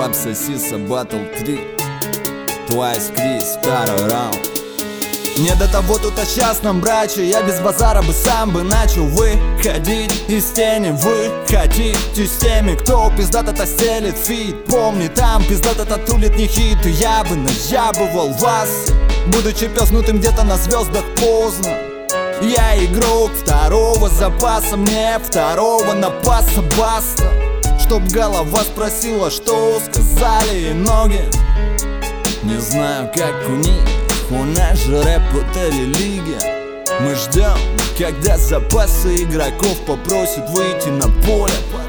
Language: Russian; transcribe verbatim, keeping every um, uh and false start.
Абсосиса Батл три, Твайс Крис, второй раунд. Не до того тут о частном браче, я без базара бы сам бы начал выходить из тени. Вы хотите с теми, кто пиздато-то стелит фит. Помни, там пиздато-то тулит не хит. И я бы наябывал вас, будучи пёзнутым где-то на звездах поздно. Я игрок второго запаса, мне второго напаса баста. Чтоб голова спросила, что сказали ноги. Не знаю, как у них, у нас же рэп это религия. Мы ждем, когда запасы игроков попросят выйти на поле.